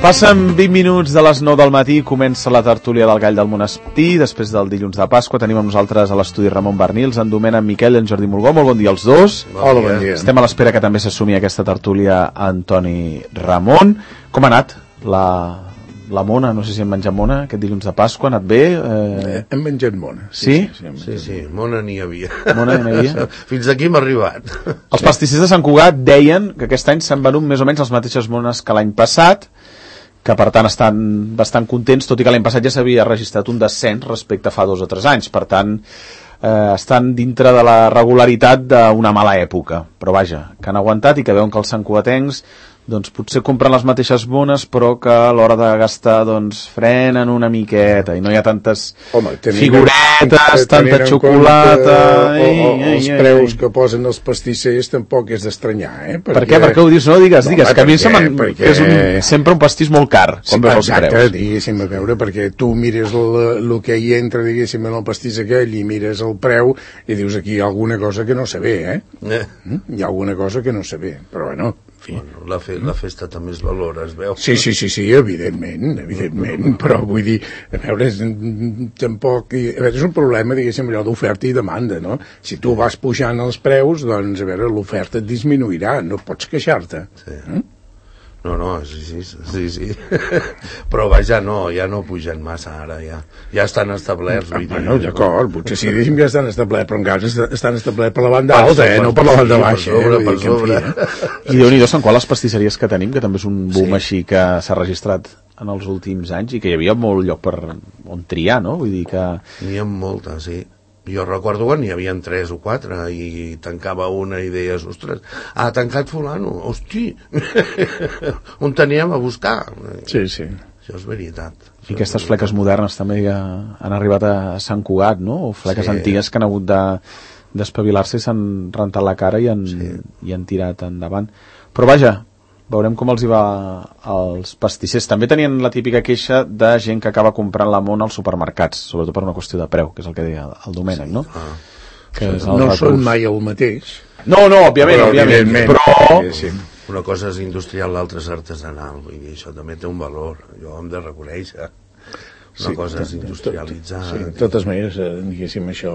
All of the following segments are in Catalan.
Passen 20 minuts de les 9 del matí, comença la tertúlia del Gall del Monestir, després del dilluns de Pasqua. Tenim amb nosaltres a l'estudi Ramon Bernils, en Domènec Miquel i en Jordi Molgó. Molt bon dia als dos. Hola, bon dia. Estem a l'espera que també s'assumi aquesta tertúlia Antoni Ramon. Com ha anat la mona? No sé si hem menjat mona aquest dilluns de Pasqua. Ha anat bé? Hem menjat mona. Sí? Sí, mona n'hi havia. Mona n'hi havia? Fins aquí hem arribat. Els pastissers de Sant Cugat deien que aquest any s'han venut més o menys les mateixes mones que l'any passat, que per tant estan bastant contents, tot i que l'any passat ja s'havia registrat un descens respecte a fa 2 o 3 anys. Per tant, estan dintre de la regularitat d'una mala època. Però vaja, que han aguantat i que veuen que els santcugatencs doncs potser compren les mateixes mones, però que a l'hora de gastar doncs frenen una miqueta i no hi ha tantes figuretes, tanta xocolata... Els preus que posen els pastissers tampoc és d'estranyar, Per què? Per què ho dius? No, digues, que a mi és sempre un pastís molt car, quan veus els preus. Exacte, diguéssim, a veure, perquè tu mires el que hi entra, diguéssim, en el pastís aquell i mires el preu i dius aquí hi ha alguna cosa que no sé bé, Hi ha alguna cosa que no sé bé, però bueno... Bueno, la festa també es valora, es veu. Sí, evidentment, però vull dir, a veure, tampoc... A veure, és un problema, diguéssim, allò d'oferta i demanda, no? Si tu vas pujant els preus, doncs, a veure, l'oferta et disminuirà, no pots queixar-te. Sí. No, sí. Però vaja, ja no pugen massa ara, ja estan establerts. Bueno, d'acord, potser sí, deixem que estan establerts, però encara estan establerts per la banda alta, no per la banda baixa. Per sobre. I Déu-n'hi-do, Sant Qual, les pastisseries que tenim, que també és un boom així que s'ha registrat en els últims anys i que hi havia molt lloc per on triar, no? Vull dir que... N'hi ha moltes, sí. Jo recordo quan n'hi havia 3 o 4 i tancava una i deies, ostres, ha tancat fulano, hosti, on teníem a buscar? Sí. Això és veritat. I aquestes fleques modernes també han arribat a Sant Cugat, no? O fleques antigues que han hagut d'espavilar-se i s'han rentat la cara i han tirat endavant. Però vaja, veurem com els hi va als pastissers. També tenien la típica queixa de gent que acaba comprant la mona als supermercats, sobretot per una qüestió de preu, que és el que deia el Domènec, no? No són mai el mateix. No, òbviament, però... Una cosa és industrial, l'altra és artesanal, vull dir, això també té un valor, jo hem de reconèixer. Una cosa és industrialitzar... De totes maneres, diguéssim, això...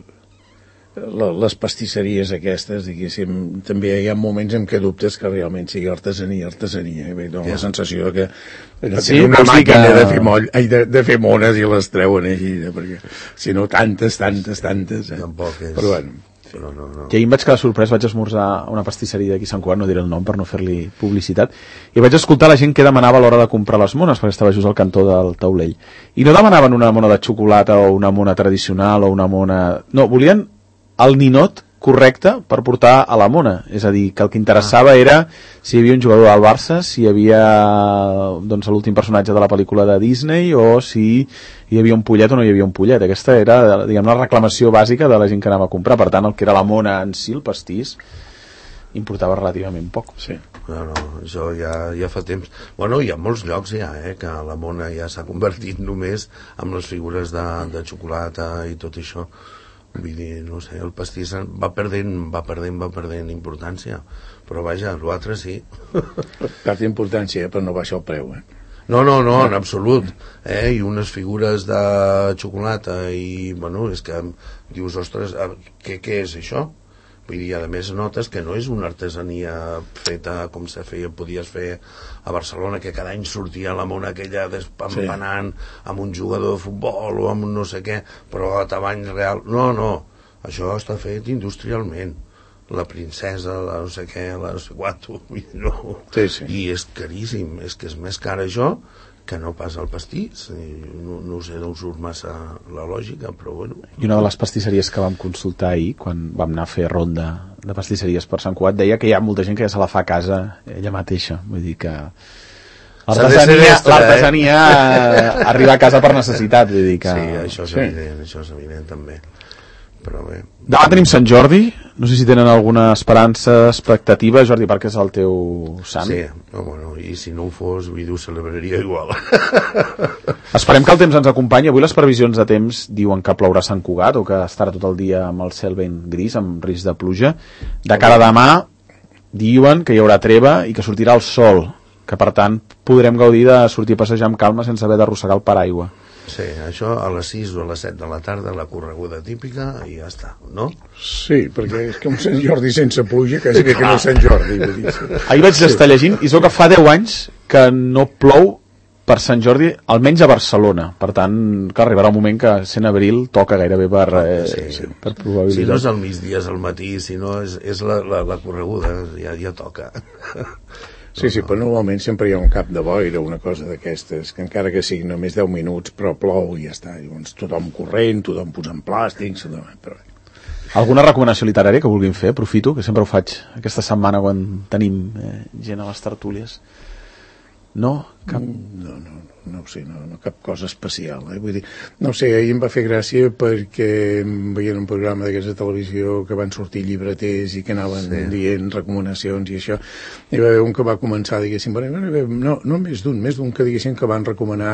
Les pastisseries aquestes, diguéssim, també hi ha moments en què dubtes que realment sigui artesania. La sensació que tenen una màquina de fer mones i les treuen així, perquè si no tantes. Tampoc és... Però bueno... No. I ahir em vaig quedar sorprès, vaig esmorzar a una pastisseria d'aquí a Sant Cugat, no diré el nom per no fer-li publicitat, i vaig escoltar la gent que demanava a l'hora de comprar les mones, perquè estava just al cantó del taulell. I no demanaven una mona de xocolata o una mona tradicional o una mona... No, volien el ninot correcte per portar a la mona, és a dir, que el que interessava era si hi havia un jugador del Barça, si hi havia doncs l'últim personatge de la pel·lícula de Disney o si hi havia un pollet o no hi havia un pollet. Aquesta era, diguem, la reclamació bàsica de la gent que anava a comprar. Per tant, el que era la mona en si, el pastís, importava relativament poc. Sí. No, això ja fa temps. Bueno, hi ha molts llocs que la mona ja s'ha convertit només amb les figures de xocolata i tot això. Vull dir, no sé, el pastís va perdent importància, però vaja, l'altre sí. Perd importància, però no baixa el preu, No, en absolut. I unes figures de xocolata i, bueno, és que dius, ostres, què és això? Vull dir, a més notes que no és una artesania feta com podies fer a Barcelona, que cada any sortia la mona aquella despampanant amb un jugador de futbol o amb un no sé què, però a tamany real. No, això està fet industrialment. La princesa, la no sé què, la no sé quanto, no. Sí. I és caríssim, és que és més car això que no pas el pastís. No sé d'on surt massa la lògica, però bueno. I una de les pastisseries que vam consultar ahir, quan vam anar a fer ronda de pastisseries per Sant Cugat, deia que hi ha molta gent que ja se la fa a casa ella mateixa. Vull dir que l'artesania arriba a casa per necessitat. Vull dir que... Sí, això és evident també. Però bé. Demà tenim Sant Jordi, no sé si tenen alguna esperança, expectativa, Jordi, perquè és el teu sant. Sí, bueno, i si no ho fos, ho celebraria igual. Esperem que el temps ens acompanyi. Avui les previsions de temps diuen que plourà a Sant Cugat o que estarà tot el dia amb el cel ben gris, amb risc de pluja. De cara a demà diuen que hi haurà treva i que sortirà el sol, que per tant podrem gaudir de sortir a passejar amb calma sense haver d'arrossegar el paraigua. Sí, això a les 6 o a les 7 de la tarda, la correguda típica, i ja està, no? Sí, perquè és que un Sant Jordi sense pluja, quasi que no és Sant Jordi. Vull dir, sí. Ahir vaig estar llegint, i es veu que fa 10 anys que no plou per Sant Jordi, almenys a Barcelona. Per tant, que arribarà un moment que sent abril toca gairebé per probabilitat. Si no és al migdia, és al matí, si no és la correguda, ja toca. Sí, però normalment sempre hi ha un cap de boira, una cosa d'aquestes, que encara que sigui només 10 minuts, però plou i ja està. Llavors tothom corrent, tothom posant plàstics, però... Alguna recomanació literària que vulguin fer? Aprofito, que sempre ho faig aquesta setmana quan tenim gent a les tertúlies. No? Cap... No ho sé, no cap cosa especial, vull dir, no sé, ahir em va fer gràcia perquè veient un programa d'aquesta televisió que van sortir llibreters i que anaven dient recomanacions i això, hi va haver un que va començar, diguéssim, no més d'un que diguéssim que van recomanar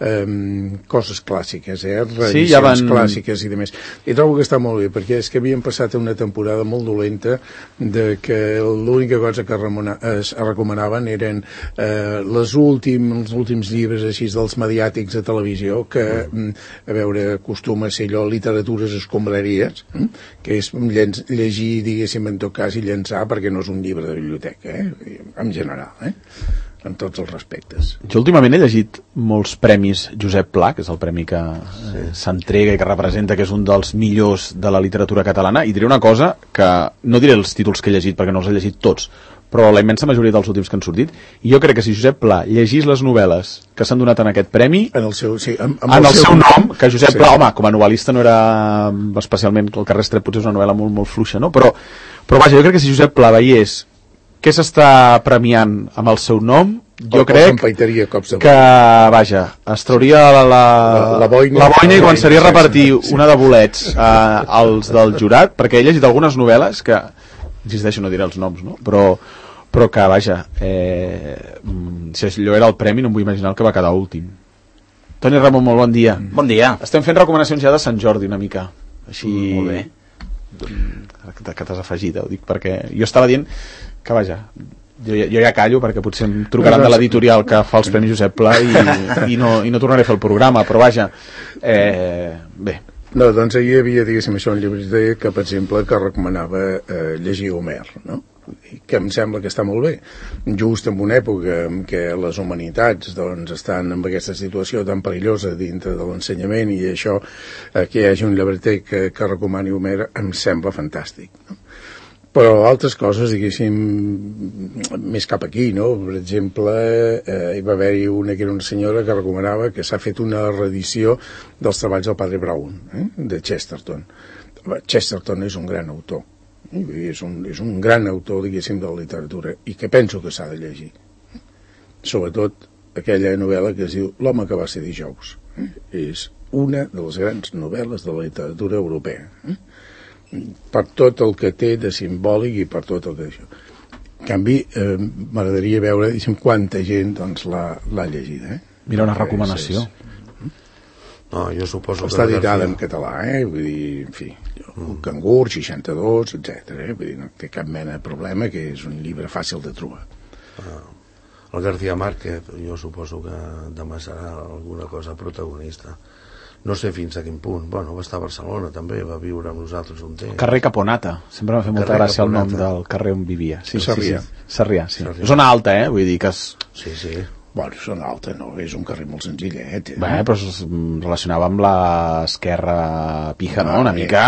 coses clàssiques, reedicions clàssiques i demés, i trobo que està molt bé, perquè és que havien passat una temporada molt dolenta de que l'única cosa que es recomanaven eren els últims llibres així dels mediàtics de televisió que, a veure, acostuma a ser allò literatures escombraries, que és llegir, diguéssim, en tot cas, i llençar, perquè no és un llibre de biblioteca, en general, en tots els respectes. Jo últimament he llegit molts premis Josep Pla, que és el premi que s'entrega i que representa que és un dels millors de la literatura catalana, i diré una cosa que no diré els títols que he llegit perquè no els he llegit tots, però la immensa majoria dels últims que han sortit, i jo crec que si Josep Pla llegís les novel·les que s'han donat en aquest premi, en el seu nom, que Josep Pla, home, com a novel·lista no era especialment, el Carrer Estret potser és una novel·la molt, molt fluixa, no? Però vaja, jo crec que si Josep Pla veiés què s'està premiant amb el seu nom, jo crec que, vaja, es trauria la boina i començaria a repartir una de bolets als del jurat, perquè he llegit algunes novel·les que, insisteixo, no diré els noms, no? Però que, vaja, si allò era el premi, no em vull imaginar el que va quedar últim. Toni Ramon, molt bon dia. Bon dia. Estem fent recomanacions ja de Sant Jordi, una mica. Així... Molt bé. Que t'has afegit, ho dic, perquè jo estava dient que, vaja, jo ja callo perquè potser em trucaran de l'editorial que fa els Premis Josep Pla i no tornaré a fer el programa, però vaja, bé. No, doncs ahir hi havia, diguéssim, això un llibre que, per exemple, que recomanava llegir Homer, no? Que em sembla que està molt bé, just en una època en què les humanitats doncs, estan en aquesta situació tan perillosa dintre de l'ensenyament, i això, que hi hagi un llibreter que recomani Homer, em sembla fantàstic, no? Però altres coses, diguéssim, més cap aquí, no? Per exemple, hi va haver-hi una que era una senyora que recomanava que s'ha fet una reedició dels treballs del Padre Brown, de Chesterton. Chesterton és un gran autor, és un gran autor, diguéssim, de la literatura, i que penso que s'ha de llegir. Sobretot aquella novel·la que es diu L'home que va ser dijous. És una de les grans novel·les de la literatura europea, per tot el que té de simbòlic i per tot el que això. En canvi, m'agradaria veure, diguem, quanta gent doncs, l'ha llegida. Mira, una recomanació. No, jo suposo està editada en català, vull dir, en fi, el Cangur, 62, etc. Vull dir, no té cap mena de problema, que és un llibre fàcil de trobar. El García Márquez, jo suposo que demà serà alguna cosa protagonista. No sé fins a quin punt. Bueno, va estar a Barcelona també, va viure amb nosaltres un temps. Carrer Caponata, sempre m'ha fet molta gràcia el nom del carrer on vivia. Sí, Sarrià. Sarrià, sí. Zona alta, vull dir que és... Sí. Bueno, zona alta no, és un carrer molt senzillet. Bé, però es relacionava amb l'esquerra pija, no? Una mica...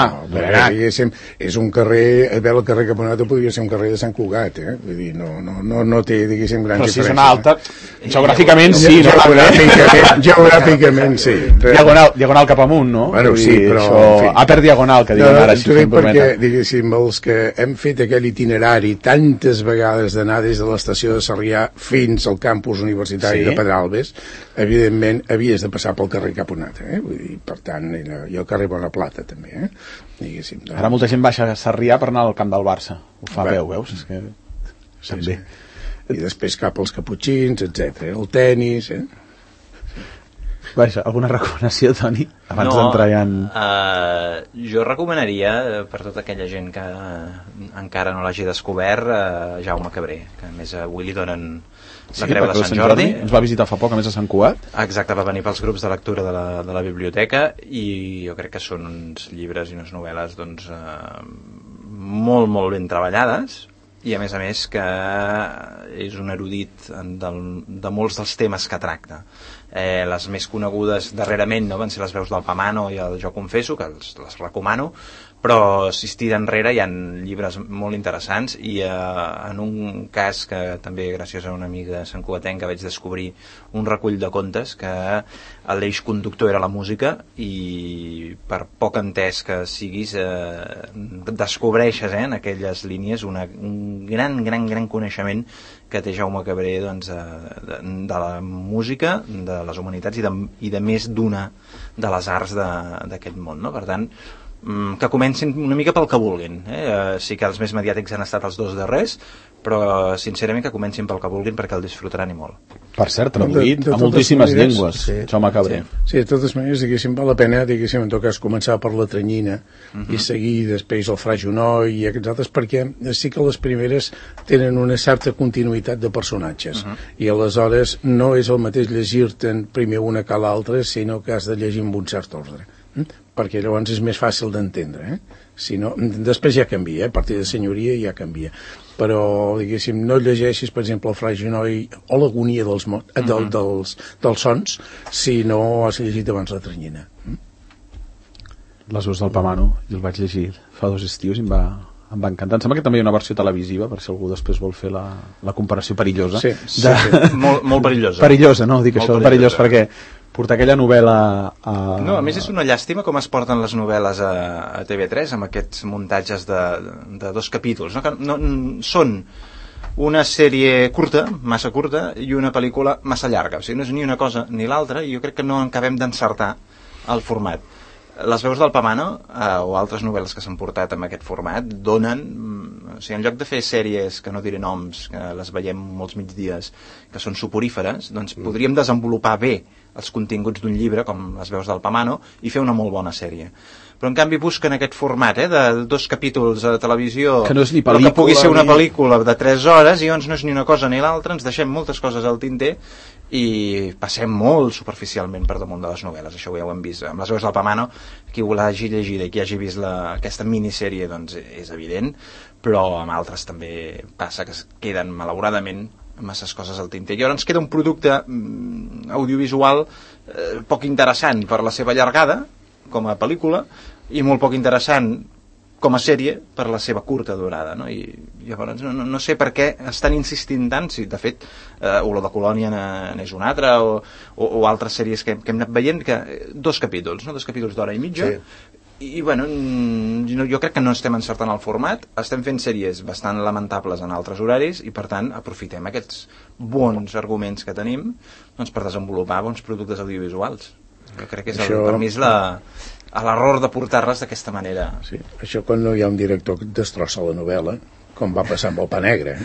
És un carrer... A veure, el carrer Caponata podria ser un carrer de Sant Cugat, vull dir, no té, diguéssim, gran diferència. Però si zona alta, geogràficament sí. Geogràficament sí. Diagonal cap amunt, no? Bueno, sí, però... Upper diagonal, que diuen ara, així fent brometa. Perquè, diguéssim, els que hem fet aquell itinerari tantes vegades d'anar des de l'estació de Sarrià fins al campus universitari de Pedralbes, evidentment havies de passar pel carrer Caponata, vull dir, per tant, i el carrer Bonaplata també, diguéssim. Ara molta gent baixa a Sarrià per anar al camp del Barça, ho fa bé, veus? És que... Sí. I després cap als caputxins, etc. El tenis, Vaja, alguna recomanació, Toni? Abans d'entrar ja en... Jo recomanaria, per tota aquella gent que encara no l'hagi descobert, Jaume Cabré, que a més avui li donen La Creu de Sant Jordi. Ens va visitar fa poc, a més, a Sant Cugat. Exacte, va venir pels grups de lectura de la biblioteca, i jo crec que són uns llibres i unes novel·les doncs, molt, molt ben treballades, i a més que és un erudit de molts dels temes que tracta. Les més conegudes darrerament no van ser les veus del Pamano i el Jo confesso, que les recomano, però si es tira enrere hi ha llibres molt interessants, i en un cas que també gràcies a una amiga santcugatenca vaig descobrir un recull de contes que l'eix conductor era la música, i per poc entès que siguis descobreixes en aquelles línies un gran coneixement que té Jaume Cabré doncs, de la música, de les humanitats i de més d'una de les arts d'aquest món, no? Per tant, que comencin una mica pel que vulguin, sí que els més mediàtics han estat els dos darrers, però sincerament que comencin pel que vulguin, perquè el disfrutaran i molt. Per cert, traduït a moltíssimes llengües, Jaume Cabré. Sí, de totes maneres, diguéssim, val la pena, diguéssim, en tot cas, començar per la Tranyina i seguir després el Fra Junó i aquests altres, perquè sí que les primeres tenen una certa continuïtat de personatges, i aleshores no és el mateix llegir-te'n primer una que l'altra, sinó que has de llegir amb un cert ordre, perquè llavors és més fàcil d'entendre, si no, després ja canvia, a partir de senyoria ja canvia, però diguéssim, no llegeixis per exemple el Fra Junoi o l'agonia dels sons si no has llegit abans la Tranyina. Les veus del Pamano, jo el vaig llegir fa 2 estius i em va encantar. Em sembla que també hi ha una versió televisiva, per si algú després vol fer la comparació perillosa. Sí. Molt perillosa. Perillosa, no? Dic això, perillós perquè portar aquella novel·la No, a més és una llàstima com es porten les novel·les a TV3 amb aquests muntatges de 2 capítols, no? Que són una sèrie curta, massa curta, i una pel·lícula massa llarga, o sigui, no és ni una cosa ni l'altra, i jo crec que no acabem d'encertar el format. Les veus del Pamano o altres novel·les que s'han portat amb aquest format donen, o sigui, en lloc de fer sèries que no diré noms, que les veiem molts migdies, que són soporíferes, doncs podríem desenvolupar bé els continguts d'un llibre com Les veus del Pamano i fer una molt bona sèrie. Però en canvi busquen aquest format de 2 capítols a televisió, que no és ni però que pugui ser una pel·lícula de 3 hores, i llavors no és ni una cosa ni l'altra, ens deixem moltes coses al tinter i passem molt superficialment per damunt de les novel·les. Això ja ho hem vist amb Les veus del Pamano. Qui ho hagi llegit i qui hagi vist aquesta minissèrie doncs és evident, però amb altres també passa que es queden malauradament masses coses al tinter. I ara ens queda un producte audiovisual poc interessant per la seva llargada com a pel·lícula i molt poc interessant com a sèrie per la seva curta durada, no? I llavors no sé per què estan insistint tant, si de fet Olor de Colònia n'és una altra, o altres sèries que hem anat veient, que 2 capítols, no? 2 capítols d'hora i mitja, i bueno, jo crec que no estem encertant el format, estem fent sèries bastant lamentables en altres horaris, i per tant aprofitem aquests bons arguments que tenim doncs, per desenvolupar bons productes audiovisuals. Jo crec que és per mi és l'error de portar-les d'aquesta manera. Sí, això quan no hi ha un director que et destrossa la novel·la, com va passar amb el Pa Negre,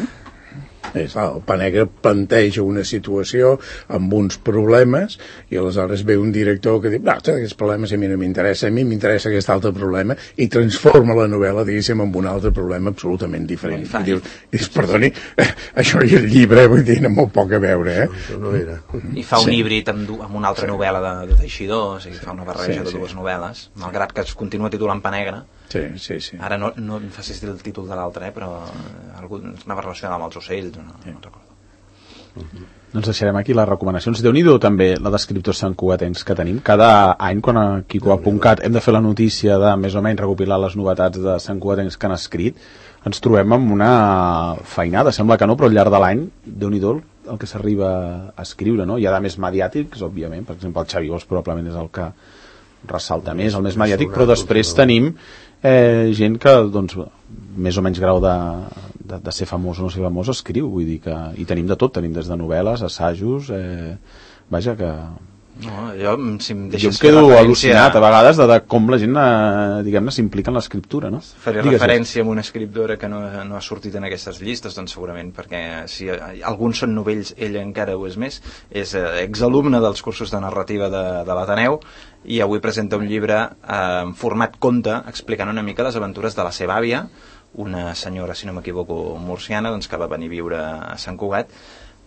el Pa Negre planteja una situació amb uns problemes i aleshores ve un director que diu aquests problemes a mi no m'interessa, a mi m'interessa aquest altre problema, i transforma la novel·la, diguéssim, en un altre problema absolutament diferent. I dius, perdoni, això i el llibre, vull dir, no molt poc a veure, Això no era. I fa un híbrid amb una altra novel·la de Teixidor, o sigui, fa una barreja de 2 novel·les, malgrat que es continua titulant Pa Negre. Sí. Ara no em facis dir el títol de l'altre, però anava relacionada amb els ocells, no recordo. Doncs deixarem aquí les recomanacions. Déu-n'hi-do també la d'escriptors santcugatencs que tenim. Cada any, quan a Quico.cat hem de fer la notícia de més o menys recopilar les novetats de santcugatencs que han escrit, ens trobem amb una feinada. Sembla que no, però al llarg de l'any, Déu-n'hi-do el que s'arriba a escriure, no? Hi ha de més mediàtics, òbviament, per exemple el Xavi Bosch probablement és el que ressalta més, el més mediàtic, però després tenim gent que doncs, més o menys grau de ser famós o no ser famós escriu, vull dir que hi tenim de tot, tenim des de novel·les, assajos, vaja que... No, jo em quedo al·lucinat a vegades de com la gent diguem-ne s'implica en l'escriptura, no? Faré referència a una escriptora que no ha sortit en aquestes llistes, doncs segurament perquè si alguns són novells, ella encara ho és més, és exalumne dels cursos de narrativa de l'Ateneu i avui presenta un llibre en format conte explicant una mica les aventures de la seva àvia, una senyora, si no m'equivoco, murciana, doncs, que va venir a viure a Sant Cugat,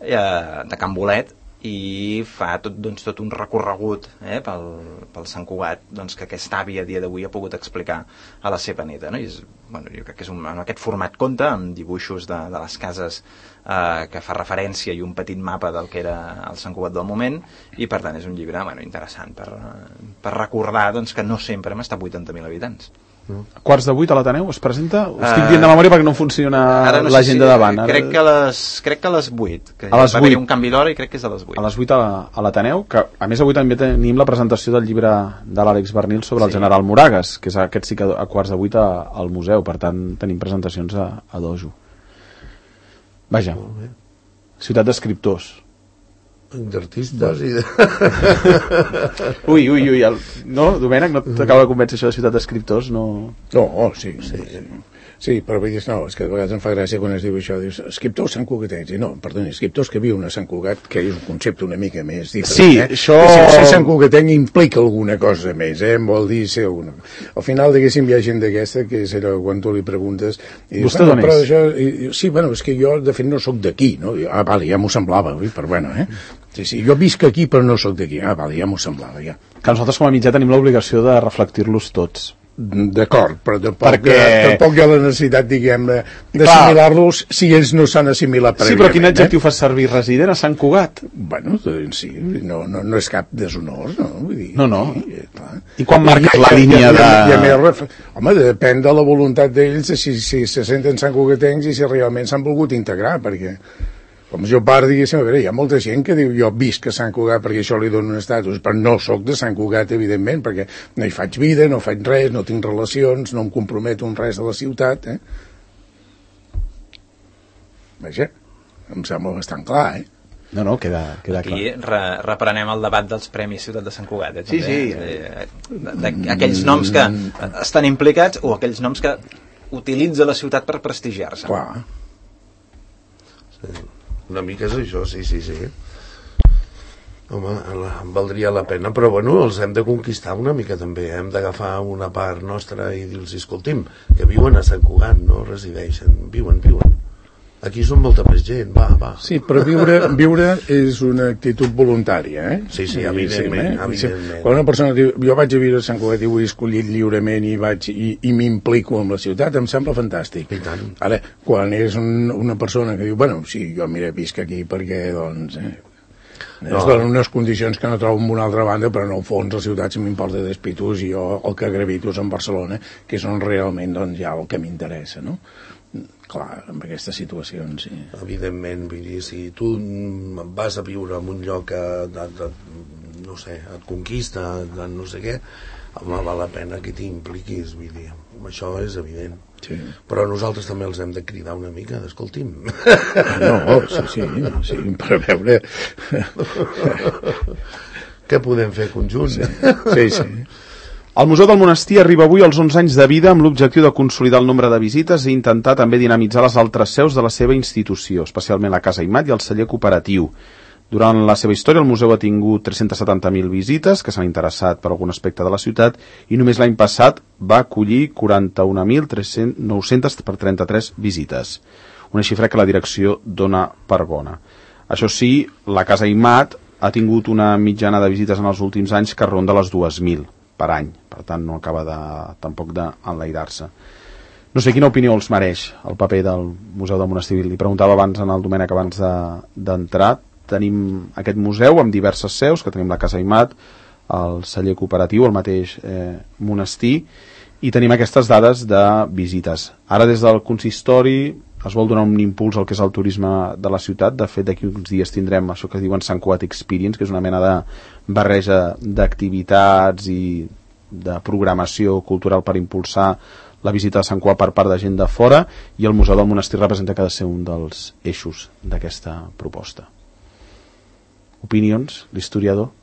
de Can Bolet, i fa tot un recorregut pel Sant Cugat, doncs, que aquest avi a dia d'avui ha pogut explicar a la seva neta, no? I jo crec que és en aquest format conte, amb dibuixos de les cases que fa referència i un petit mapa del que era el Sant Cugat del moment, i per tant és un llibre interessant per recordar, doncs, que no sempre hem estat 80.000 habitants. Quarts de 8 a l'Ateneu es presenta? Ho estic dient de memòria perquè no funciona l'agenda davant. Crec que a les 8, que va haver un canvi d'hora i crec que és a les 8. A les 8 a l'Ateneu, que a més avui també tenim la presentació del llibre de l'Àlex Bernil sobre el general Moragues, que és aquest sí que a quarts de 8 al museu, per tant tenim presentacions a dojo. Vaja, ciutat d'escriptors. D'artistes i de... Ui, no, Domènec, no t'acaba de convèncer això de ciutat d'escriptors? No, sí, però vull dir, no, és que de vegades em fa gràcia quan es diu això, dius, escriptors santcugatens, i no, perdoni, escriptors que viuen a Sant Cugat, que és un concepte una mica més diferent. Sí, això... Ser santcugatenc implica alguna cosa més, vol dir ser alguna... Al final, diguéssim, hi ha gent d'aquesta que serà quan tu li preguntes... I vostè d'on és? Sí, bueno, és que jo, de fet, no sóc d'aquí, no? Vale, ja m'ho semblava, però bueno, Sí, jo visc aquí, però no sóc d'aquí. Vale, ja m'ho semblava, ja. Que nosaltres com a mitjà tenim l'obligació de reflectir-los tots. D'acord, però tampoc hi ha la necessitat, diguem, d'assimilar-los si ells no s'han assimilat prèviament. Sí, però quin adjectiu fas servir? Resident a Sant Cugat? Bueno, sí, no és cap deshonor, no? Vull dir, no. Sí, I quan marques la línia de... Home, depèn de la voluntat d'ells si se senten santcugatencs i si realment s'han volgut integrar, perquè... Com jo part, diguéssim, a veure, hi ha molta gent que diu jo visc a Sant Cugat perquè això li dona un estatus, però no sóc de Sant Cugat, evidentment, perquè no hi faig vida, no faig res, no tinc relacions, no em comprometo en res de la ciutat, Vaja, em sembla bastant clar, No, queda clar. Aquí reprenem el debat dels Premis Ciutat de Sant Cugat, també. Sí. Aquells noms que estan implicats o aquells noms que utilitza la ciutat per prestigiar-se. Clar. Sí. Una mica és això, sí. Home, valdria la pena, però bueno, els hem de conquistar una mica també, hem d'agafar una part nostra i dir-los, escolti'm, que viuen a Sant Cugat, no resideixen, viuen. Aquí són molta més gent, va. Sí, però viure és una actitud voluntària, Sí, evidentment. Quan una persona diu, jo vaig a viure a Sant Cugat i ho he escollit lliurement i m'implico amb la ciutat, em sembla fantàstic. I tant. Ara, quan és una persona que diu, bueno, sí, jo visc aquí perquè, doncs... Es donen unes condicions que no trobo en una altra banda, però en el fons la ciutat se m'importa d'espitus i jo el que gravito és en Barcelona, que és on realment doncs, ja el que m'interessa, no? Clar, en aquestes situacions, sí. Evidentment, vull dir, si tu vas a viure en un lloc que, no sé, et conquista, no sé què, home, val la pena que t'hi impliquis, vull dir, això és evident. Sí. Però nosaltres també els hem de cridar una mica, escolti'm. No, sí, per veure... Què podem fer conjunt? Sí. El Museu del Monestir arriba avui als 11 anys de vida amb l'objectiu de consolidar el nombre de visites i intentar també dinamitzar les altres seus de la seva institució, especialment la Casa Imat i el celler cooperatiu. Durant la seva història, el museu ha tingut 370.000 visites que s'han interessat per algun aspecte de la ciutat i només l'any passat va acollir 41.900 per 33 visites. Una xifra que la direcció dona per bona. Això sí, la Casa Imat ha tingut una mitjana de visites en els últims anys que ronda les 2.000 per any, per tant no acaba tampoc d'enlairar-se. No sé quina opinió els mereix el paper del Museu del Monestir. Li preguntava abans en el Domènec abans d'entrar. Tenim aquest museu amb diverses seus, que tenim la Casa Imat, el celler cooperatiu, el mateix monestir, i tenim aquestes dades de visites. Ara des del consistori es vol donar un impuls al que és el turisme de la ciutat. De fet, d'aquí uns dies tindrem això que diuen Sant Cugat Experience, que és una mena de barreja d'activitats i de programació cultural per impulsar la visita a Sant Cugat per part de gent de fora, i el Museu del Monestir representa que ha de ser un dels eixos d'aquesta proposta. Opinions, l'historiador?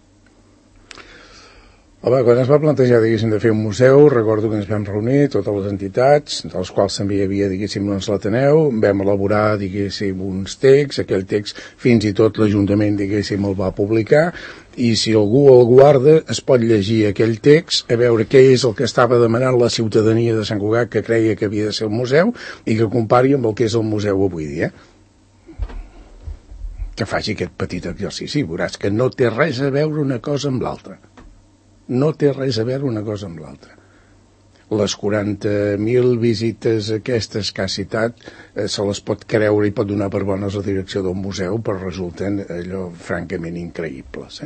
Home, quan es va plantejar, diguéssim, de fer un museu, recordo que ens vam reunir totes les entitats, dels quals també hi havia, diguéssim, l'Ateneu, vam elaborar, diguéssim, uns texts, aquell text fins i tot l'Ajuntament, diguéssim, el va publicar, i si algú el guarda es pot llegir aquell text, a veure què és el que estava demanant la ciutadania de Sant Cugat que creia que havia de ser un museu i que compari amb el que és el museu avui dia. que faci aquest petit exercici. Veuràs que no té res a veure una cosa amb l'altra. No té res a veure una cosa amb l'altra. Les 40.000 visites aquestes que ha citat se les pot creure i pot donar per bones la direcció del museu, però resulten allò francament increïbles.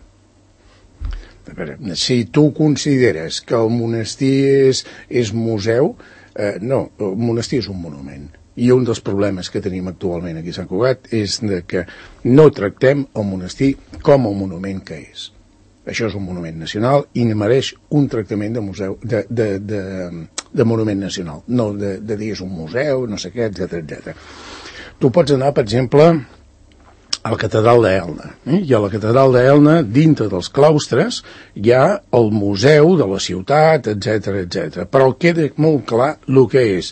A veure, si tu consideres que el monestir és museu, no, el monestir és un monument. I un dels problemes que tenim actualment aquí a Sant Cugat és que no tractem el monestir com el monument que és. Això és un monument nacional i mereix un tractament de museu, de monument nacional, no de dir és un museu, no sé què, etc. Tu pots anar, per exemple, a la catedral d'Elna, i a la catedral d'Elna, dintre dels claustres, hi ha el museu de la ciutat, etc. Però queda molt clar el que és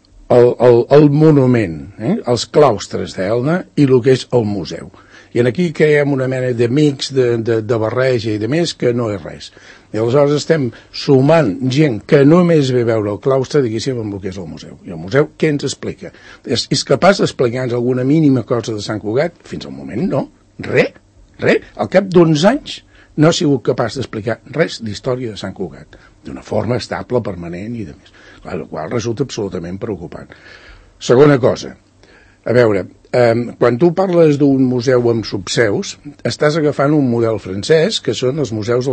el monument, els claustres d'Elna i el que és el museu. I aquí creem una mena de mix, de barreja i de més, que no és res. I aleshores estem sumant gent que només ve a veure el claustre, diguéssim, amb el que és el museu. I el museu, què ens explica? És capaç d'explicar-nos alguna mínima cosa de Sant Cugat? Fins al moment, no. Res. Al cap d'11 anys no ha sigut capaç d'explicar res d'història de Sant Cugat, d'una forma estable, permanent i de més. La qual resulta absolutament preocupant. Segona cosa, a veure, quan tu parles d'un museu amb subseus, estàs agafant un model francès, que són els museus,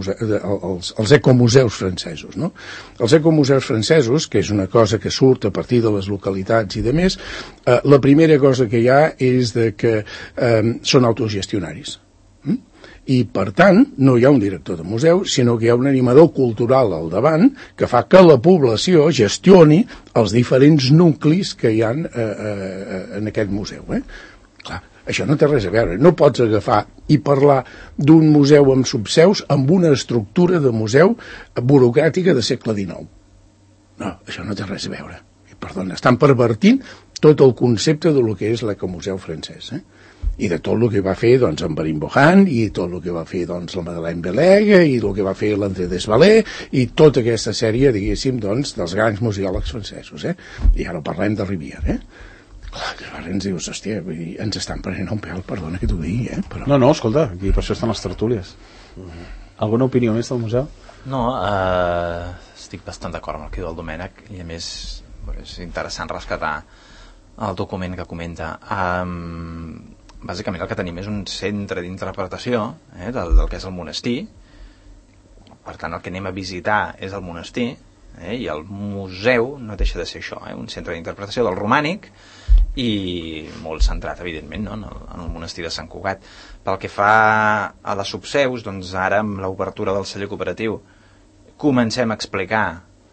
els ecomuseus francesos, no? Els ecomuseus francesos, que és una cosa que surt a partir de les localitats i de més, la primera cosa que hi ha és que són autogestionaris. I, per tant, no hi ha un director de museu, sinó que hi ha un animador cultural al davant que fa que la població gestioni els diferents nuclis que hi ha en aquest museu. Clar, això no té res a veure. No pots agafar i parlar d'un museu amb subseus amb una estructura de museu burocràtica de segle XIX. No, això no té res a veure. Perdona, estan pervertint tot el concepte de lo que és l'ecomuseu francès, i de tot el que va fer en Barin Bohan, i tot el que va fer la Madeleine Beleg, i el que va fer l'André Desvalé, i tota aquesta sèrie, diguéssim, dels grans museòlegs francesos. I ara parlem de Rivière. Clar, que ara ens dius, hòstia, ens estan prenent un pèl, perdona que t'ho digui, però... No, escolta, aquí per això estan les tertúlies. Alguna opinió més del museu? No, estic bastant d'acord amb el que diu el Domènec, i a més és interessant rescatar el document que comenta. Bàsicament el que tenim és un centre d'interpretació del que és el monestir. Per tant, el que anem a visitar és el monestir, i el museu no deixa de ser això, un centre d'interpretació del romànic i molt centrat, evidentment, no? en el monestir de Sant Cugat. Pel que fa a les subseus, doncs ara amb l'obertura del celler cooperatiu comencem a explicar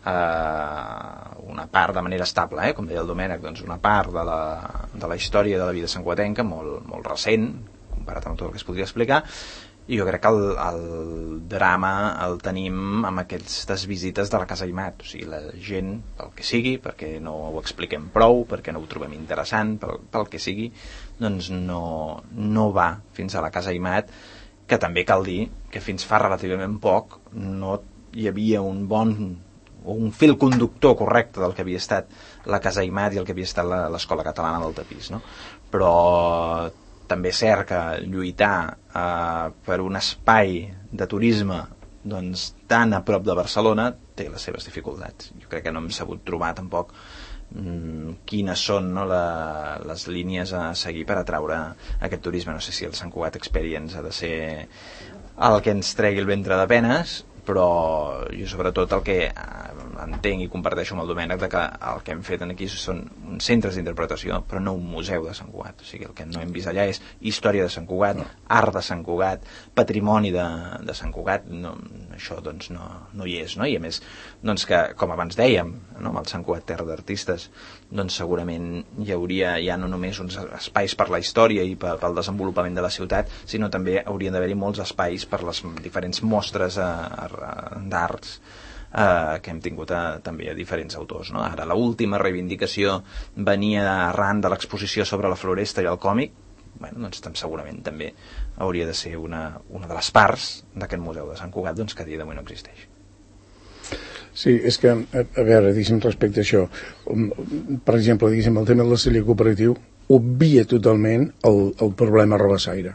una part de manera estable, com deia el Domènec, doncs una part de la història de la vida santcugatenca molt recent comparat amb tot el que es podria explicar, i jo crec que el drama el tenim amb aquestes visites de la Casa Aimat. O sigui, la gent, pel que sigui, perquè no ho expliquem prou, perquè no ho trobem interessant, pel que sigui, doncs no va fins a la Casa Aimat, que també cal dir que fins fa relativament poc no hi havia un fil conductor correcte del que havia estat la Casa Aimat i el que havia estat l'Escola Catalana del Tapís, no? Però també és cert que lluitar per un espai de turisme doncs, tan a prop de Barcelona té les seves dificultats. Jo crec que no hem sabut trobar tampoc quines són les línies a seguir per atraure aquest turisme. No sé si el Sant Cugat Experience ha de ser el que ens tregui el ventre de penes, però jo sobretot el que entenc i comparteixo amb el Domènec que el que hem fet aquí són centres d'interpretació, però no un museu de Sant Cugat. O sigui, el que no hem vist allà és història de Sant Cugat, art de Sant Cugat, patrimoni de Sant Cugat. Això doncs no hi és, no? I a més, doncs que, com abans dèiem, no? Amb el Sant Cugat Terra d'Artistes, doncs segurament hi hauria ja no només uns espais per la història i pel desenvolupament de la ciutat, sinó també haurien d'haver-hi molts espais per les diferents mostres d'arts que hem tingut també a diferents autors, no? Ara l'última reivindicació venia arran de l'exposició sobre la floresta i el còmic. Doncs segurament també hauria de ser una de les parts d'aquest museu de Sant Cugat, doncs, que a dia d'avui no existeix. Sí, és que, a veure, diguéssim, respecte a això, per exemple, diguéssim, el tema del celler cooperatiu, obvia totalment el problema rabassaire.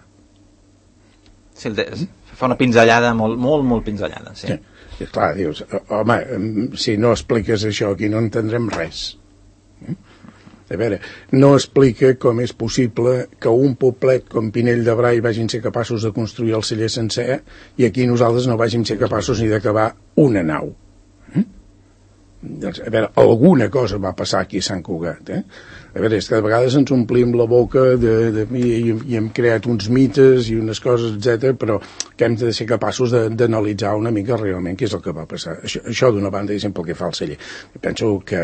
Sí, fa una pinzellada molt pinzellada, sí. I clar, dius, home, si no expliques això aquí no entendrem res. A veure, no explica com és possible que un poblet com Pinell de Brai vagin ser capaços de construir el celler sencer i aquí nosaltres no vàgim ser capaços ni d'acabar una nau. Doncs, a veure, alguna cosa va passar aquí a Sant Cugat, A veure, és que de vegades ens omplim la boca i hem creat uns mites i unes coses, etc, però que hem de ser capaços d'analitzar una mica realment què és el que va passar. Això d'una banda, diguéssim, pel que fa al celler. Penso que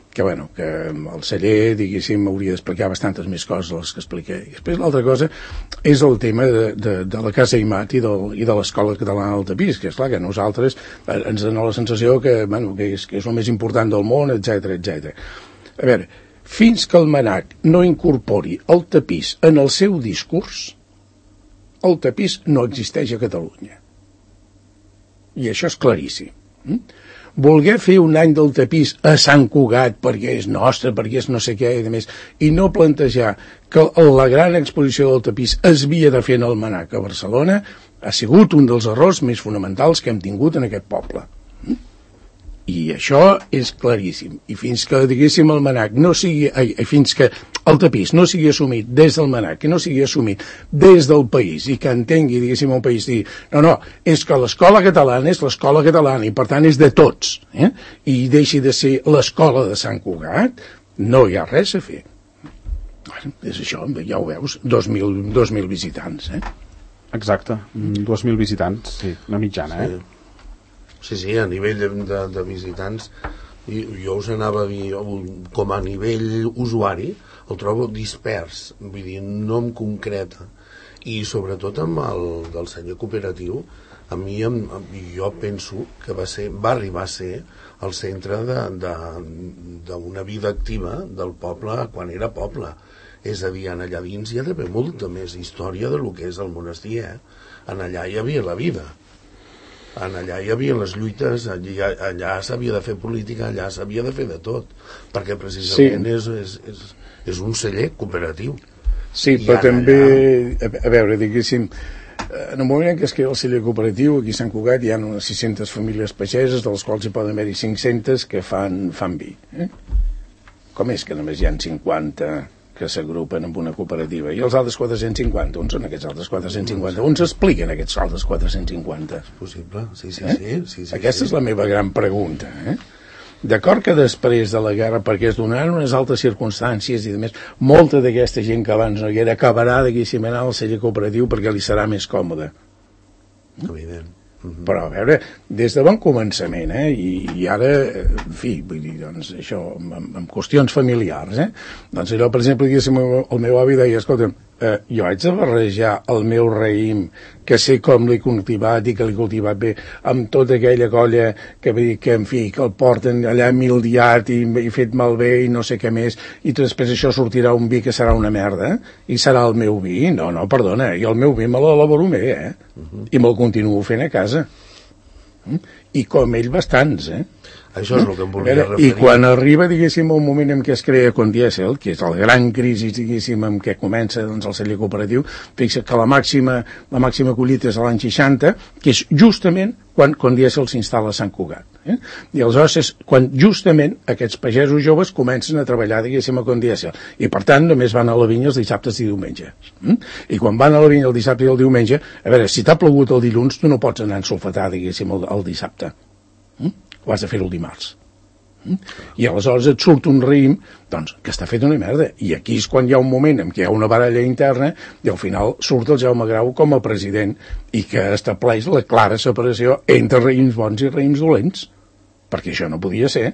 el celler, diguéssim, hauria d'explicar bastantes més coses de les que expliqué. I després l'altra cosa és el tema de la Casa Imat i de l'Escola Catalana del Tapís, que és clar que nosaltres ens dona la sensació que és el més important del món, etc. A veure, fins que el MNAC no incorpori el tapís en el seu discurs, el tapís no existeix a Catalunya. I això és claríssim. Volguer fer un any del tapís a Sant Cugat perquè és nostre, perquè és no sé què i no plantejar que la gran exposició del tapís es havia de fer en el MNAC a Barcelona ha sigut un dels errors més fonamentals que hem tingut en aquest poble. I això és claríssim. I fins que, diguéssim, el MNAC no sigui... fins que el tapís no sigui assumit des del MNAC, que no sigui assumit des del país i que entengui, diguéssim, el país dir no, és que l'escola catalana és l'escola catalana i per tant és de tots, i deixi de ser l'escola de Sant Cugat, no hi ha res a fer. És això, ja ho veus, 2.000 visitants, Exacte, 2.000 visitants, sí, una mitjana, Sí, a nivell de visitants, jo us anava a dir, com a nivell usuari, el trobo dispers, vull dir, no em concreta. I sobretot amb el del senyor cooperatiu, a mi jo penso que va arribar a ser el centre d'una vida activa del poble quan era poble. És a dir, allà dins hi ha d'haver molta més història del que és el monestir, En allà hi havia la vida. Allà hi havia les lluites, allà s'havia de fer política, allà s'havia de fer de tot, perquè precisament és un celler cooperatiu. Sí, però també, a veure, diguéssim, en el moment en què es crea el celler cooperatiu, aquí a Sant Cugat hi ha unes 600 famílies pageses, de les quals hi poden haver-hi 500 que fan vi. Com és que només hi ha 50 que s'agrupen amb una cooperativa i els altres 450, on són aquests altres 450? On s'expliquen aquests altres 450? És possible, sí. Aquesta és la meva gran pregunta. D'acord que després de la guerra, perquè es donaran unes altres circumstàncies i a més, molta d'aquesta gent que abans no hi era acabarà diguéssim anar al celler cooperatiu perquè li serà més còmode. Evident. Però a veure, des de bon començament i ara, en fi, vull dir, doncs això, amb qüestions familiars, doncs allò, per exemple, diguéssim, el meu avi deia, escolta'm, jo haig de barrejar el meu raïm, que sé com l'he cultivat i que l'he cultivat bé, amb tota aquella colla que, en fi, que el porten allà mildiat i fet malbé i no sé què més, i després això sortirà un vi que serà una merda, i serà el meu vi? No, perdona, i el meu vi me l'elaboro bé, i me'l continuo fent a casa. I com ell bastants, Això és el que em volia referir. I quan arriba, diguéssim, el moment en què es crea Condiesel, que és la gran crisi, diguéssim, en què comença doncs, el celler cooperatiu, fixa que la màxima collita és a l'any 60, que és justament quan Condiesel s'instal·la a Sant Cugat. I aleshores és quan justament aquests pagesos joves comencen a treballar, diguéssim, a Condiesel. I per tant només van a la vinya els dissabtes i diumenges. I quan van a la vinya el dissabte i el diumenge, a veure, si t'ha plogut el dilluns, tu no pots anar a ensolfatar, diguéssim, el dissabte. Ho has de fer el dimarts. I aleshores et surt un raïm doncs, que està fet una merda. I aquí és quan hi ha un moment en què hi ha una baralla interna i al final surt el Jaume Grau com a president i que estableix la clara separació entre raïms bons i raïms dolents. Perquè això no podia ser.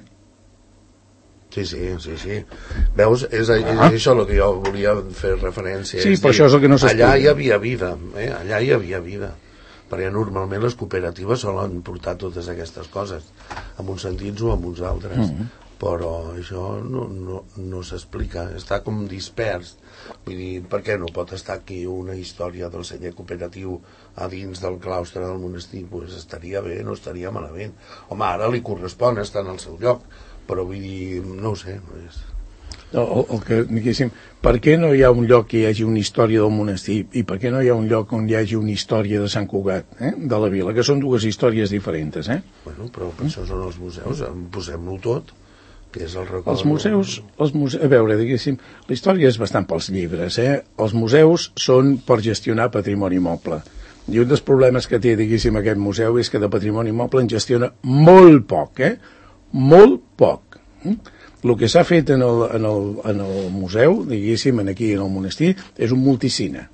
Sí. Veus, és això el que jo volia fer referència. Sí, però això és el que no s'explica. Allà hi havia vida, allà hi havia vida. Perquè normalment les cooperatives solen portar totes aquestes coses, en uns sentits o en uns altres. Però això no s'explica, està com dispers. Vull dir, per què no pot estar aquí una història del celler cooperatiu a dins del claustre del monestir? Pues estaria bé, no estaria malament. Home, ara li correspon estar en el seu lloc, però vull dir, no ho sé. el que, diguéssim, per què no hi ha un lloc que hi hagi una història del monestir i per què no hi ha un lloc on hi hagi una història de Sant Cugat, de la vila, que són dues històries diferents, Bueno, però per això són els museus, posem-lo tot, que és el record... Els museus, a veure, diguéssim, la història és bastant pels llibres, Els museus són per gestionar patrimoni moble. I un dels problemes que té, diguéssim, aquest museu és que de patrimoni moble en gestiona molt poc, molt poc. El que s'ha fet en el museu, diguéssim, aquí en el monestir, és un multicine.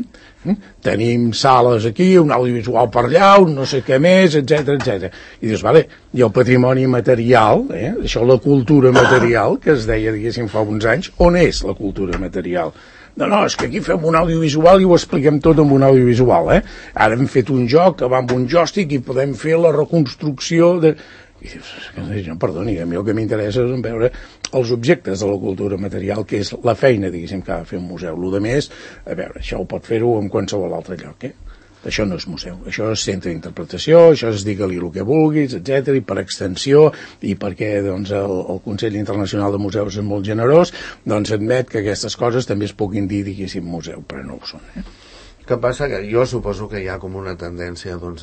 Tenim sales aquí, un audiovisual per allà, un no sé què més, etc. I dius, vale, i el patrimoni material, això, la cultura material, que es deia, diguéssim, fa uns anys, on és la cultura material? No, és que aquí fem un audiovisual i ho expliquem tot amb un audiovisual, Ara hem fet un joc que va amb un joystick i podem fer la reconstrucció de... I dius, no, perdoni, a mi el que m'interessa és veure els objectes de la cultura material, que és la feina, diguéssim, que ha de fer un museu. El de més, a veure, això ho pot fer-ho en qualsevol altre lloc, Això no és museu, això és centre d'interpretació, això és digue-li el que vulguis, etc. I per extensió, i perquè doncs, el Consell Internacional de Museus és molt generós, doncs admet que aquestes coses també es puguin dir, diguéssim, museu, però no ho són, Què passa? Que jo suposo que hi ha com una tendència doncs,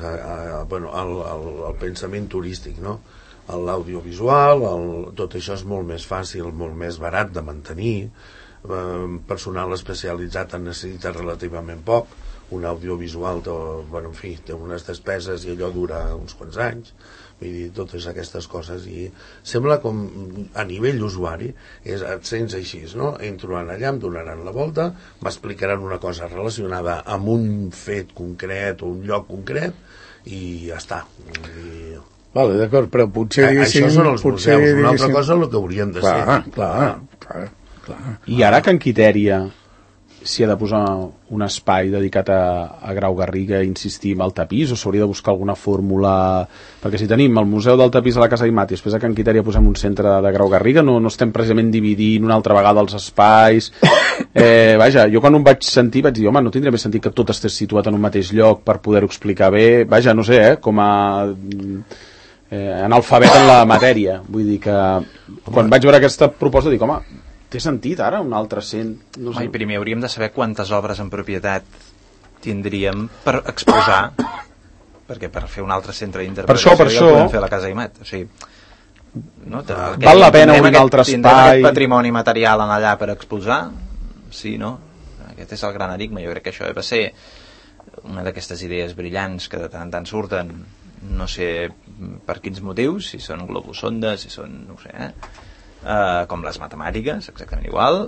al pensament turístic, no? L'audiovisual, tot això és molt més fàcil, molt més barat de mantenir, personal especialitzat en necessita relativament poc, un audiovisual té unes despeses i allò dura uns quants anys, vull dir, totes aquestes coses, i sembla com a nivell usuari et sents així, no? Entro allà, em donaran la volta, m'explicaran una cosa relacionada amb un fet concret o un lloc concret i ja està. Vale, d'acord, però potser... Això són els museus, una altra cosa és el que haurien de ser. Clar. I ara que en Quitèria s'hi ha de posar un espai dedicat a Grau Garriga, insistir, al tapís, o s'hauria de buscar alguna fórmula? Perquè si tenim el Museu del Tapís a la Casa Aimati, després a Can Quitèria posem un centre de Grau Garriga, no estem precisament dividint una altra vegada els espais. Vaja, jo quan em vaig sentir vaig dir, home, no tindria més sentit que tot estés situat en un mateix lloc per poder-ho explicar bé. Vaja, no sé, com a analfabet en la matèria. Vull dir que quan vaig veure aquesta proposta dic, home, té sentit ara un altre centre? No sé. Primer hauríem de saber quantes obres en propietat tindríem per exposar, perquè per fer un altre centre d'interpretació per això ja podem fer a la Casa Aimat. O sigui, no? Val la pena un altre espai? Tindrem aquest patrimoni material en allà per exposar? Sí, no? Aquest és el gran enigma. Jo crec que això va ser una d'aquestes idees brillants que de tant en tant surten, no sé per quins motius, si són globosondes, si són, no ho sé, com les matemàtiques, exactament igual,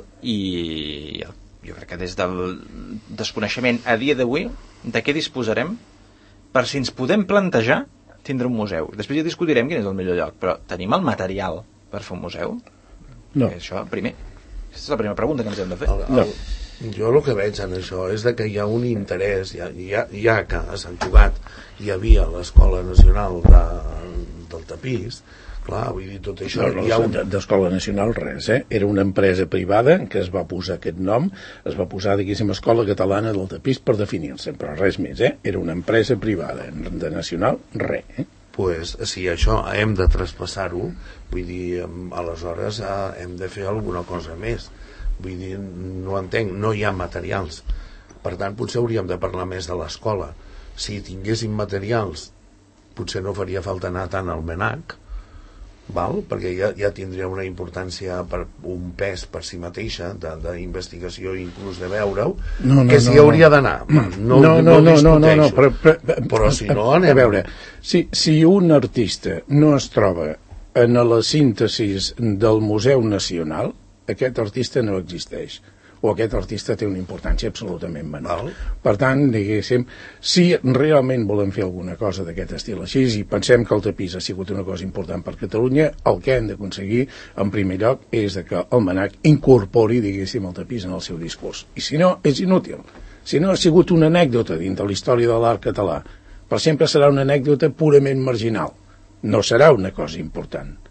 i jo crec que des del desconeixement a dia d'avui de què disposarem per si ens podem plantejar tindre un museu. Després ja discutirem quin és el millor lloc, però tenim el material per fer un museu? No. Això, primer. Aquesta és la primera pregunta que ens hem de fer. No. Jo el que veig en això és que hi ha un interès, ja que a Sant Cugat hi havia l'Escola Nacional del Tapís, clar, vull dir, tot això... D'Escola Nacional res, Era una empresa privada que es va posar aquest nom, es va posar, diguéssim, Escola Catalana del Tapís per definir-se, però res més, Era una empresa privada, de nacional, res, Pues, si això hem de traspassar-ho, vull dir, aleshores hem de fer alguna cosa més. Vull dir, no entenc, no hi ha materials. Per tant, potser hauríem de parlar més de l'escola. Si tinguéssim materials, potser no faria falta anar tant al MNAC, val? Perquè ja tindria una importància, per un pes per si mateixa d'investigació, inclús de veure-ho, que s'hi hauria d'anar. No discuteixo, però si no anem... A veure, si un artista no es troba en la síntesi del Museu Nacional, aquest artista no existeix, o aquest artista té una importància absolutament menor. Per tant, diguéssim, si realment volem fer alguna cosa d'aquest estil així, i pensem que el tapís ha sigut una cosa important per Catalunya, el que hem d'aconseguir, en primer lloc, és que el MNAC incorpori, diguéssim, el tapís en el seu discurs. I si no, és inútil. Si no ha sigut una anècdota dins de la història de l'art català, per sempre serà una anècdota purament marginal. No serà una cosa important.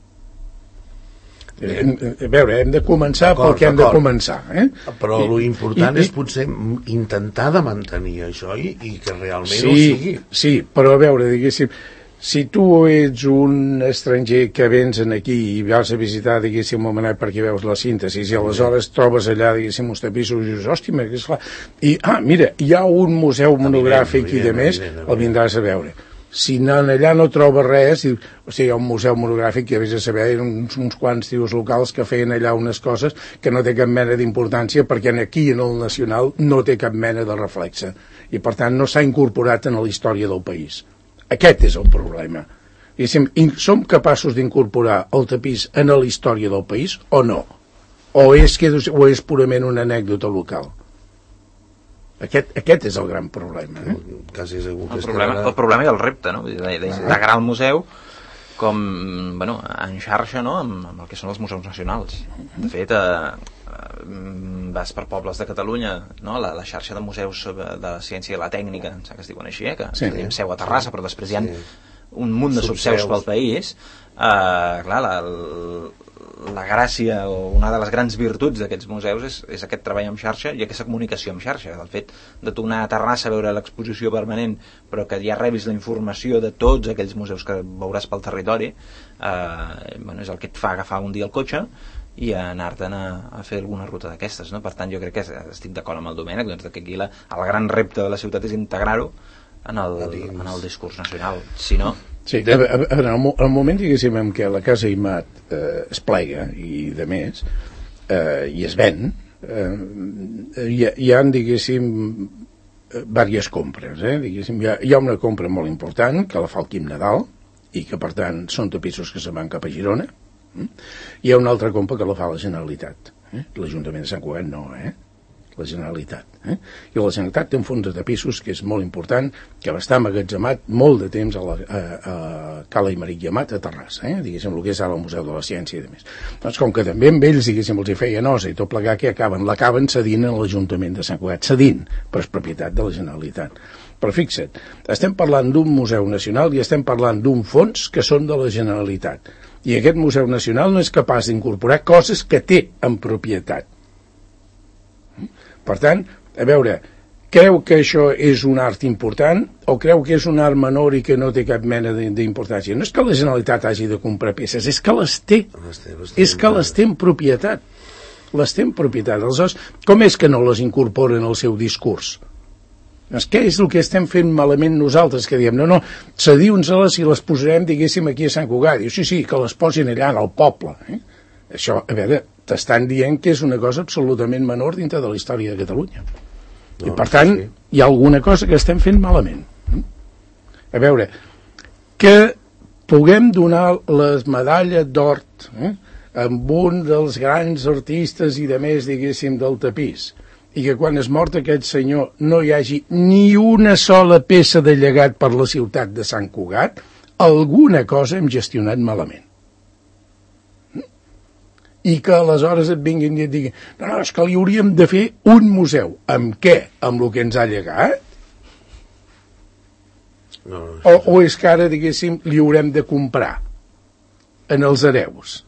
A veure, hem de començar pel que hem de començar, però l'important és potser intentar de mantenir això i que realment ho sigui. Sí, però a veure, diguéssim, si tu ets un estranger que vens aquí i vas a visitar, diguéssim, el Manat perquè veus la síntesi, i aleshores trobes allà, diguéssim, uns tapissos i dius, hòstia, que esclar. I, mira, hi ha un museu monogràfic i de més, el vindràs a veure. Si allà no trobes res, o sigui, hi ha un museu monogràfic que vés a saber, uns quants tios locals que feien allà unes coses que no té cap mena d'importància perquè aquí en el nacional no té cap mena de reflexe i per tant no s'ha incorporat en la història del país. Aquest és el problema. Som capaços d'incorporar el tapís en la història del país o no? O és purament una anècdota local? Aquest és el gran problema. Quasi segur que el problema i el repte, no? D'integrar el museu com, bueno, en xarxa, no? amb el que són els museus nacionals. De fet, vas per pobles de Catalunya, no? La xarxa de museus de la ciència i la tècnica, que es diuen així, que tenim seu a Terrassa, però després hi ha un munt de subseus pel país. Clar, la gràcia o una de les grans virtuts d'aquests museus és aquest treball en xarxa i aquesta comunicació en xarxa. El fet de tu anar a Terrassa a veure l'exposició permanent però que ja rebis la informació de tots aquells museus que veuràs pel territori, és el que et fa agafar un dia el cotxe i anar-te'n a fer alguna ruta d'aquestes, no? Per tant, jo crec que estic d'acord amb el Domènec, doncs, que aquí el gran repte de la ciutat és integrar-ho en el discurs nacional. Si no... Sí, en el moment, diguéssim, en què la Casa Imat es plega i de més, i es ven, hi ha, diguéssim, diverses compres. Diguéssim, hi ha una compra molt important, que la fa el Quim Nadal, i que, per tant, són tapissos que se'n van cap a Girona. Hi ha una altra compra que la fa la Generalitat. L'Ajuntament de Sant Cugat no, la Generalitat. I la Generalitat té un fons de tapissos que és molt important, que va estar emmagatzemat molt de temps a Cala Aimeric i Amat a Terrassa, diguéssim, el que és ara el Museu de la Ciència i de més. Doncs com que també amb ells, diguéssim, els hi feia nosa i tot plegar, que l'acaben cedint a l'Ajuntament de Sant Cugat, cedint, però és propietat de la Generalitat. Però fixa't, estem parlant d'un museu nacional i estem parlant d'un fons que són de la Generalitat. I aquest museu nacional no és capaç d'incorporar coses que té en propietat. Per tant, a veure, creu que això és un art important o creu que és un art menor i que no té cap mena d'importància? No és que la Generalitat hagi de comprar peces, és que les té. És que les té en propietat. Les té en propietat. Aleshores, com és que no les incorporen al seu discurs? Què és el que estem fent malament nosaltres, que diem, no, cediu-nos-les i les posarem, diguéssim, aquí a Sant Cugat. Diu, sí, que les posin allà al poble. Això, a veure, t'estan dient que és una cosa absolutament menor dintre de la història de Catalunya. I per tant, hi ha alguna cosa que estem fent malament. A veure, que puguem donar les medalles d'or amb un dels grans artistes i de més, diguéssim, del tapís, i que quan és mort aquest senyor no hi hagi ni una sola peça de llegat per la ciutat de Sant Cugat, alguna cosa hem gestionat malament. I que aleshores et vinguin i et diguin, no, és que li hauríem de fer un museu. Amb què? Amb el que ens ha llegat? O és que ara, diguéssim, li haurem de comprar en els hereus?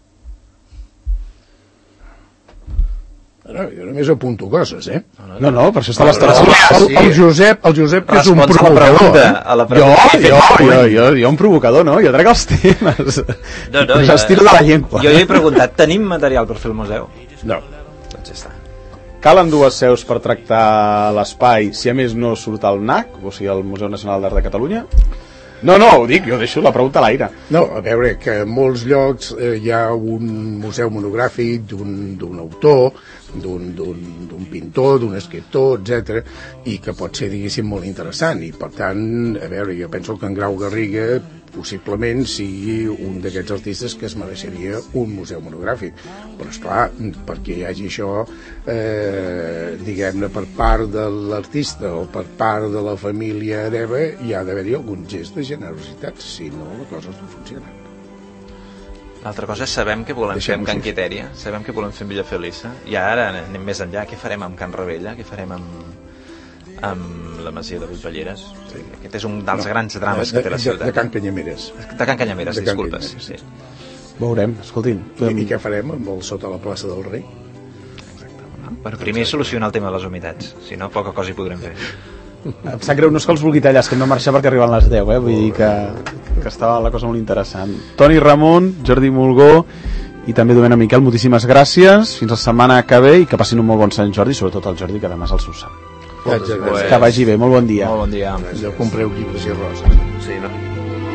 Jo només apunto coses, No, per això està l'estat. El Josep, que és un provocador. Jo un provocador, no? Jo trec els temes. S'estira de la llengua. Jo he preguntat, tenim material per fer el museu? No. Doncs ja està. Calen dues seus per tractar l'espai, si a més no surt el NAC, o sigui, el Museu Nacional d'Art de Catalunya? No, ho dic, jo deixo la pregunta a l'aire. No, a veure, que en molts llocs hi ha un museu monogràfic d'un autor, d'un pintor, d'un escriptor, etc, i que pot ser, diguéssim, molt interessant. I, per tant, a veure, jo penso que en Grau Garriga possiblement sigui un d'aquests artistes que es mereixeria un museu monogràfic. Però, esclar, perquè hi hagi això, diguem-ne, per part de l'artista o per part de la família hereva, hi ha d'haver-hi algun gest de generositat, si no la cosa no funciona. L'altra cosa és sabem què volem fer amb Can Quitèria, sabem què volem fer amb Villa Felisa, i ara anem més enllà, què farem amb Can Rebella, què farem amb la Masia de Vuitballeres. Sí. Aquest és un dels grans drames que té la ciutat. De Can Canyameres. De Can Canyameres, disculpes. Sí. Veurem, escoltin. I què farem amb el sota la plaça del Rei? Exacte. Bueno, primer solucionar el tema de les humitats, si no, poca cosa hi podrem fer. Em sap greu, no és que els vulgui tallar, és que hem de marxar perquè arriben les 10, vull dir que que estava la cosa molt interessant. Toni Ramon, Jordi Mulgó i també Domènec Miquel, moltíssimes gràcies, fins la setmana que ve i que passin un molt bon Sant Jordi, sobretot el Jordi, que demà és el seu sant. Gràcies. Que vagi bé, molt bon dia. Molt bon dia. Compreu llibres i roses. Sí, no?